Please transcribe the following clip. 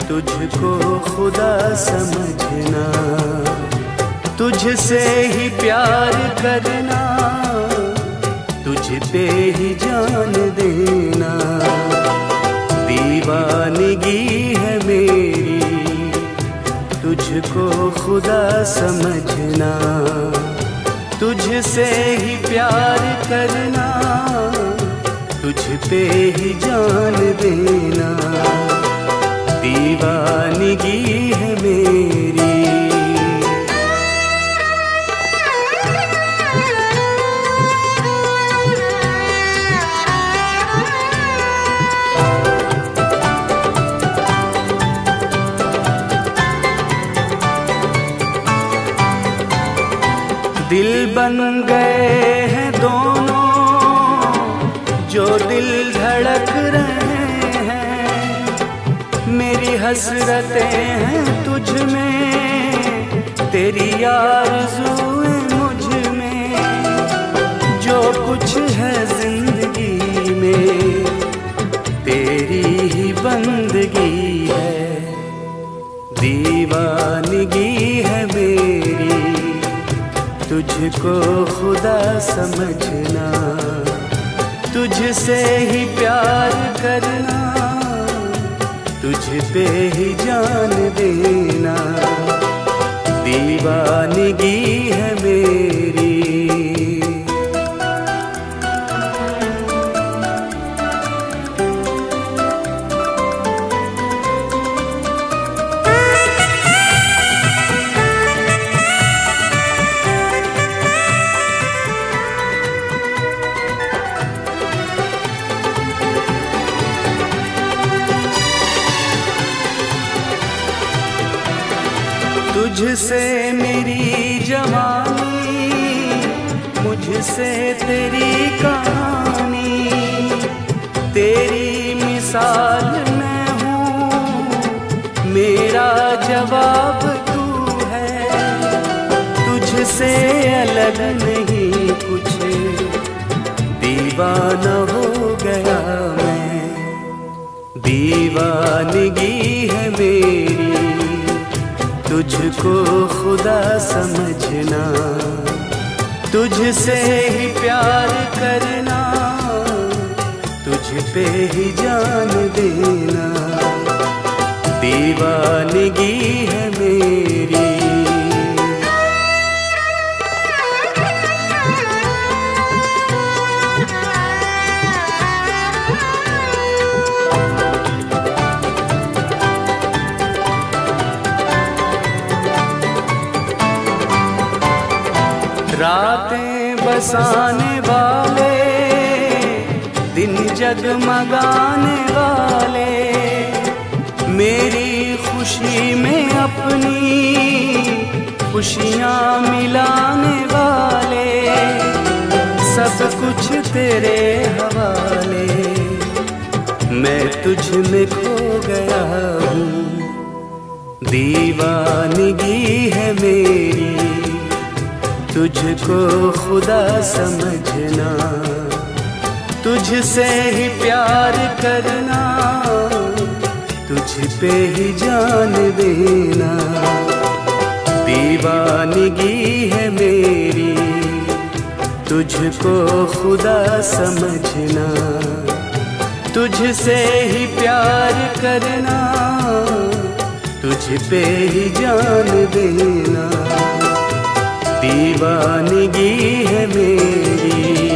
तुझको खुदा समझना, तुझसे ही प्यार करना, तुझ पे ही जान देना। दीवानगी है मेरी, तुझको खुदा समझना, तुझसे ही प्यार करना, तुझ पे ही जान देना। दीवानगी है मेरी। दिल बन गए हैं दोनों, जो दिल धड़क रहे हैं। मेरी हसरतें हैं तुझ में, तेरी आरज़ूएं मुझ में। जो कुछ है जिंदगी में, तेरी ही बंदगी है। दीवानगी है मेरी, तुझको खुदा समझना, तुझसे ही प्यार करना, तुझ पे ही जान देना। दीवानगी है मेरी। तुझसे मेरी जवानी, मुझसे तेरी कहानी। तेरी मिसाल मैं हूँ, मेरा जवाब तू है। तुझसे अलग नहीं कुछ, दीवाना हो गया मैं। दीवानगी है मेरी, तुझको खुदा समझना, तुझसे ही प्यार करना, तुझ पे ही जान देना। दीवानगी है मेरी। रातें बसाने वाले, दिन जगमगाने वाले, मेरी खुशी में अपनी खुशियाँ मिलाने वाले। सब कुछ तेरे हवाले, मैं तुझ में खो गया हूँ। दीवानगी है मेरी, तुझको खुदा समझना, तुझसे ही प्यार करना, तुझ पे ही जान देना। दीवानगी है मेरी, तुझको खुदा समझना, तुझसे ही प्यार करना, तुझ पे ही जान देना। दीवानगी है मेरी।